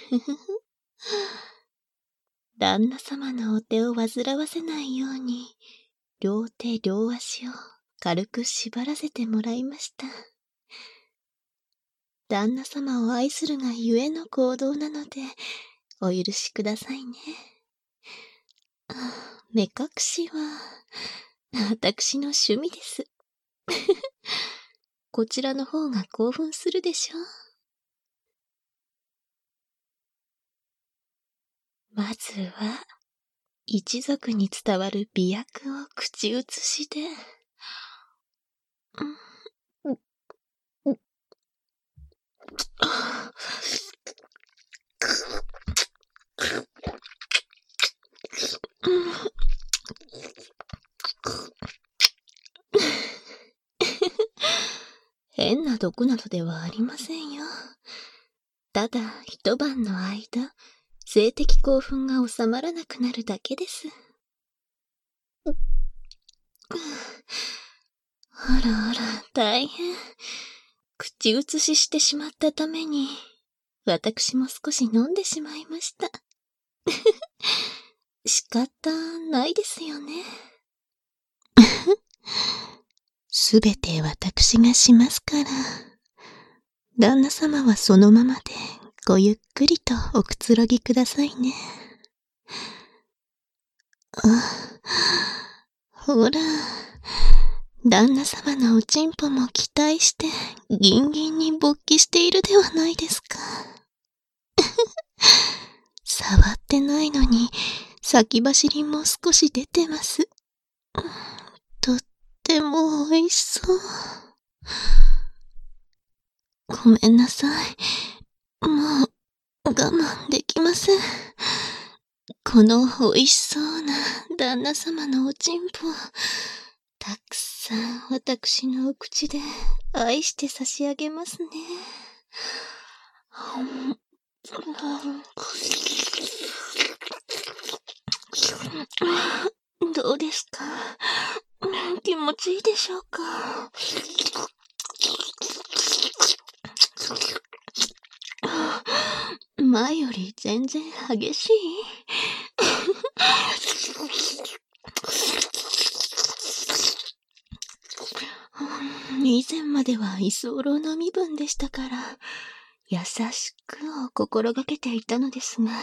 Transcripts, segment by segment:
旦那様のお手を煩わせないように、両手両足を軽く縛らせてもらいました。旦那様を愛するがゆえの行動なので、お許しくださいね。目隠しは、私の趣味です。こちらの方が興奮するでしょう。まずは、一族に伝わる美薬を口移しで、変な毒などではありませんよ。ただ一晩の間、性的興奮が収まらなくなるだけです。あらあら、大変。口移ししてしまったために、私も少し飲んでしまいました。仕方ないですよね。すべて私がしますから。旦那様はそのままでごゆっくりとおくつろぎくださいね。ほら、旦那様のおちんぽも期待してギンギンに勃起しているではないですか。触ってないのに先走りも少し出てます。とっても美味しそう。ごめんなさい。もう我慢できません。この美味しそうな旦那様のおちんぽ、たくさん私のお口で愛して差し上げますね。どうですか？気持ちいいでしょうか？前より全然激しい？以前までは居候の身分でしたから、優しくを心がけていたのですが、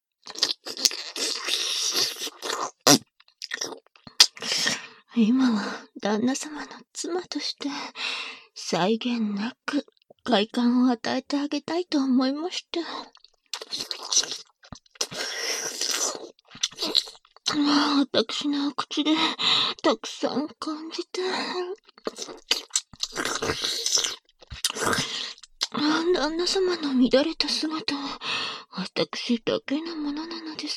今は旦那様の妻として際限なく快感を与えてあげたいと思いまして。私の口でたくさん感じて、旦那様の乱れた姿は私だけのものなのです。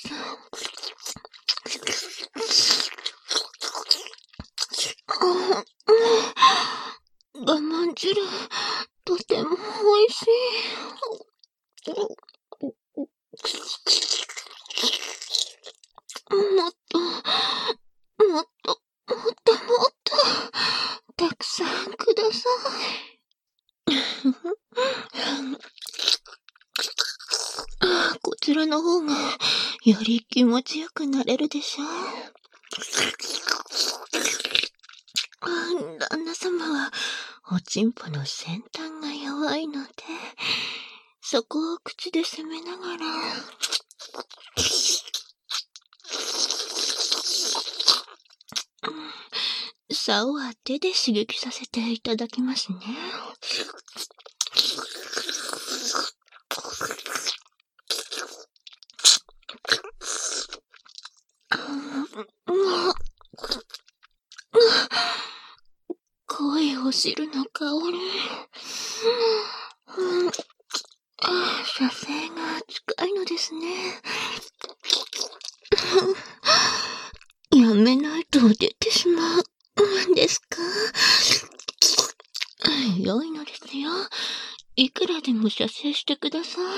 我慢汁、とても美味しい。もっと、もっと、たくさんください。こちらの方がより気持ちよくなれるでしょう。旦那様はおちんぽの先端が弱いので、そこを口で攻めながら、竿は手で刺激させていただきますね。濃いお汁の香り。射精が近いのですね。やめないと出てしまうんですか？良いのですよ。いくらでも射精してください。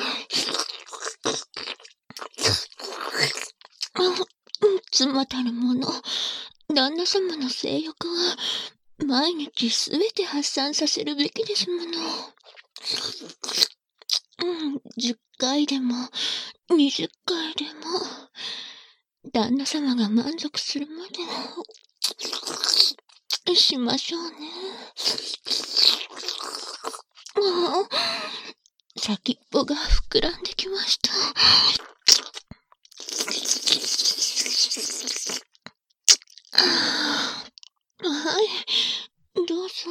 妻たるもの、旦那様の性欲は毎日すべて発散させるべきですもの。 10回でも、20回でも、旦那様が満足するまで、しましょうね。もう、先っぽが膨らんできました。はい、どうぞ。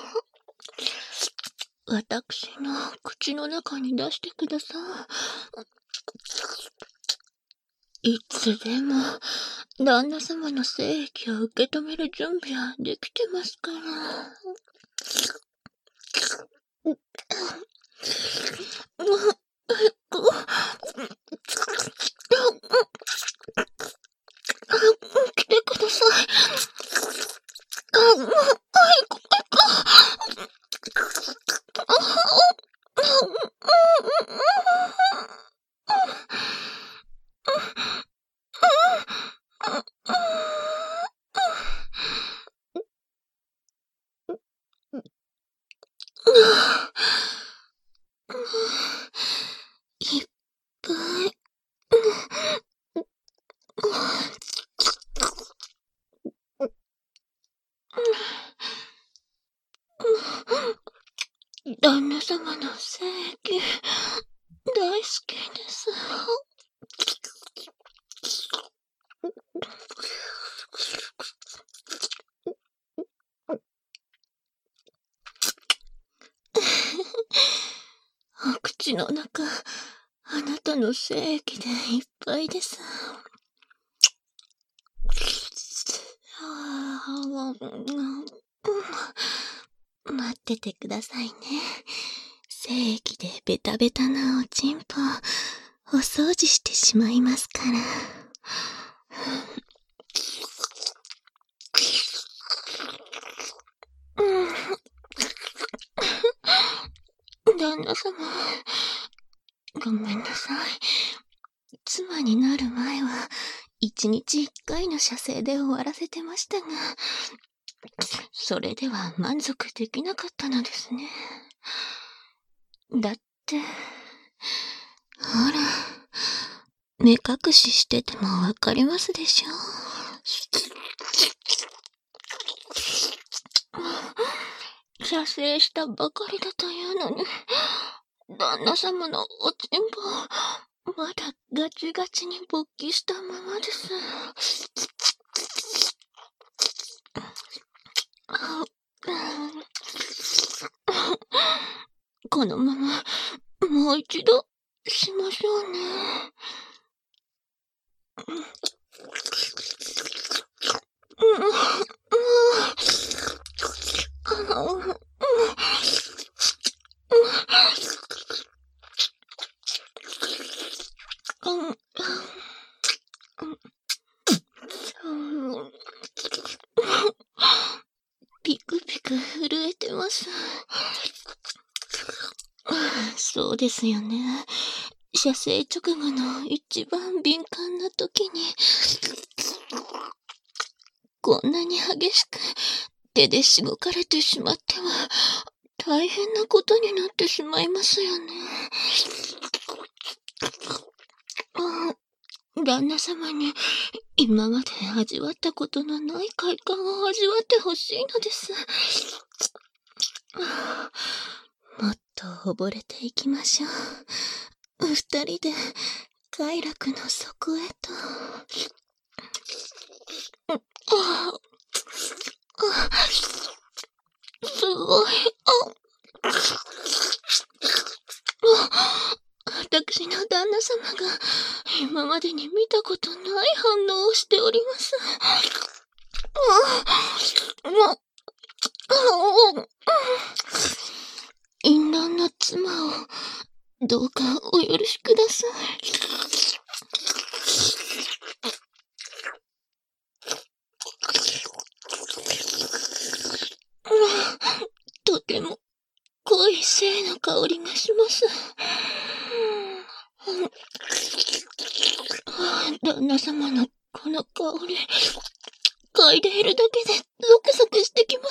私の口の中に出してください。いつでも、旦那様の精液を受け止める準備はできてますから。来てください。いっぱい。旦那様の精液、大好きです。お口の中、あなたの精液でいっぱいです。待っててくださいね。精液でベタベタなおちんぽお掃除してしまいますから。旦那様、ごめんなさい。妻になる前は、1日1回の射精で終わらせてましたが、それでは満足できなかったのですね。だって、ほら、目隠ししててもわかりますでしょ。射精したばかりだというのに、旦那様のおちんぽ、まだガチガチに勃起したままです。このまま、もう一度、しましょうね。ピクピク震えてます。そうですよね。射精直後の一番敏感な時に、こんなに激しく手でしごかれてしまっては、大変なことになってしまいますよね。旦那様に今まで味わったことのない快感を味わってほしいのです。もっと溺れていきましょう。二人で快楽の底へと。すごい。私の旦那様が今までに見たことない反応をしております。淫乱な妻をどうかお許しください。とても濃い性の香りがします。旦那様のこの香り、嗅いでいるだけでゾクゾクしてきます。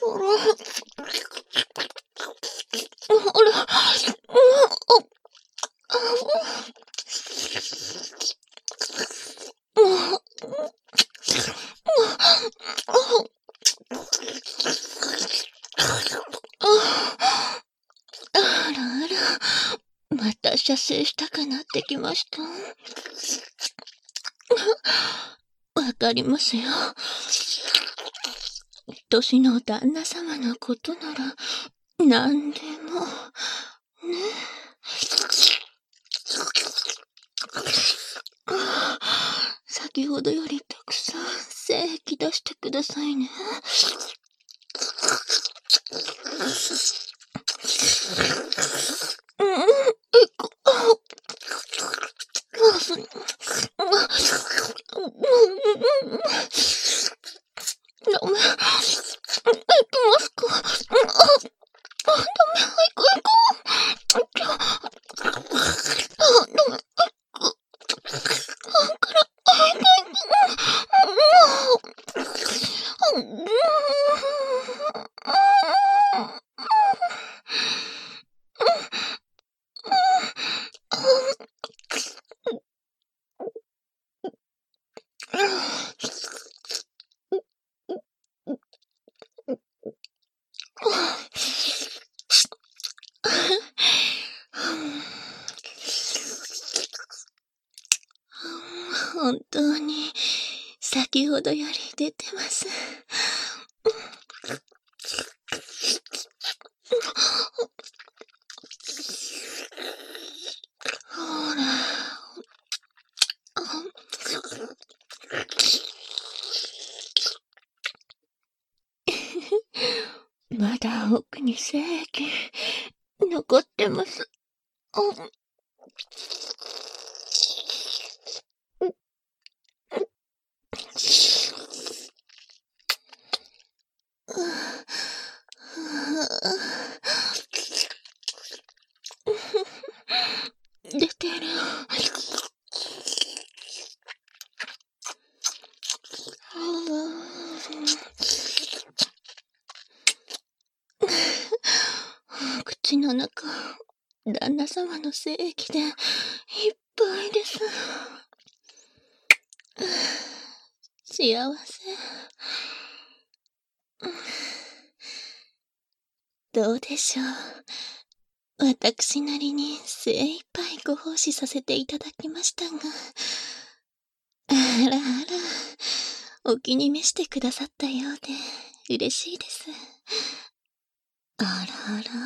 あらあら、また射精したくなってきました。わかりますよ。年の旦那様のことなら、何でも、ね。先ほどよりたくさん精液出してくださいね。ダメ。行きますか。ダメ。行こう。ダメ。本当に先ほどより出てます。ほら。まだ奥に精液残ってます。出てる。口の中、旦那様の精液でいっぱいです。幸せ。どうでしょう。私なりに精一杯ご奉仕させていただきましたが、あらあら、お気に召してくださったようで嬉しいです。あらあら、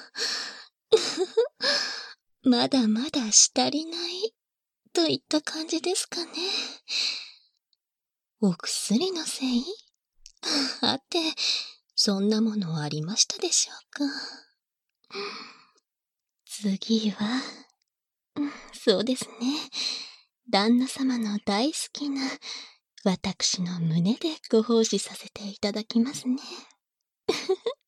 まだまだしたりないといった感じですかね。お薬のせい？はて、そんなものありましたでしょうか。次は、そうですね。旦那様の大好きな私の胸でご奉仕させていただきますね。